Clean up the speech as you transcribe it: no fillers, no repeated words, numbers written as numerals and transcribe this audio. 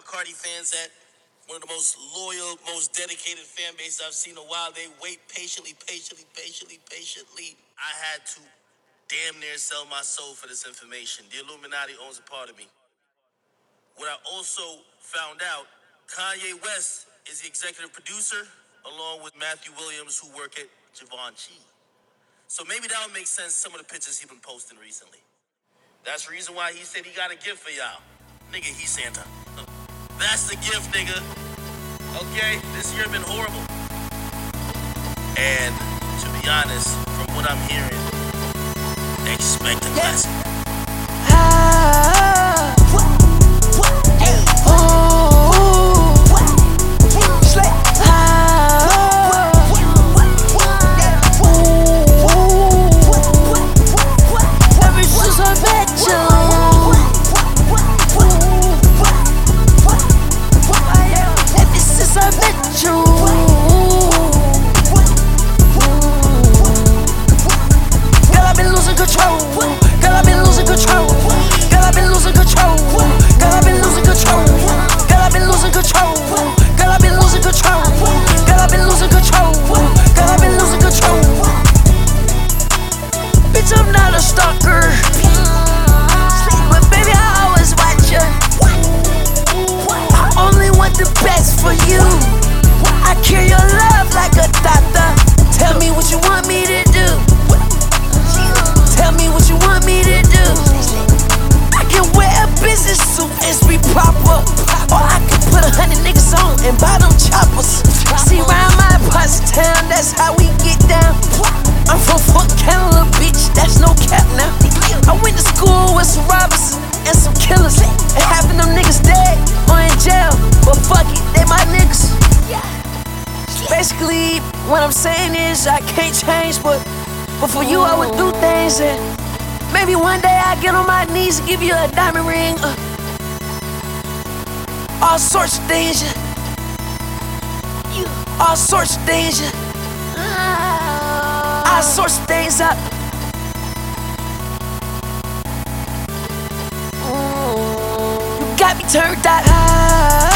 Cardi fans at? One of the most loyal, most dedicated fan bases I've seen in a while. They wait patiently. I had to damn near sell my soul for this information. The Illuminati owns a part of me. What I also found out, Kanye West is the executive producer, along with Matthew Williams, who work at Givenchy. So maybe that would make sense, some of the pictures he's been posting recently. That's the reason why he said he got a gift for y'all. Nigga, he's Santa. That's the gift, nigga. Okay, this year been horrible. And to be honest, from what I'm hearing, expect a blessing. I'm not a stalker, but baby, I always watch you. I only want the best for you. I cure your love like a doctor. Tell me what you want me to do. Tell me what you want me to do. I can wear a business suit and be proper, or I can put 100 niggas on and buy them choppers. See, round my parts of town, that's how we get down. I'm from Fort Canada, bitch, that's no cap now. I went to school with some robbers and some killers, and half of them niggas dead or in jail, but fuck it, they my niggas. Basically, what I'm saying is I can't change, but for you I would do things, and maybe one day I get on my knees and give you a diamond ring. All sorts of things, all sorts of things, all sorts of things up. You got me turned out.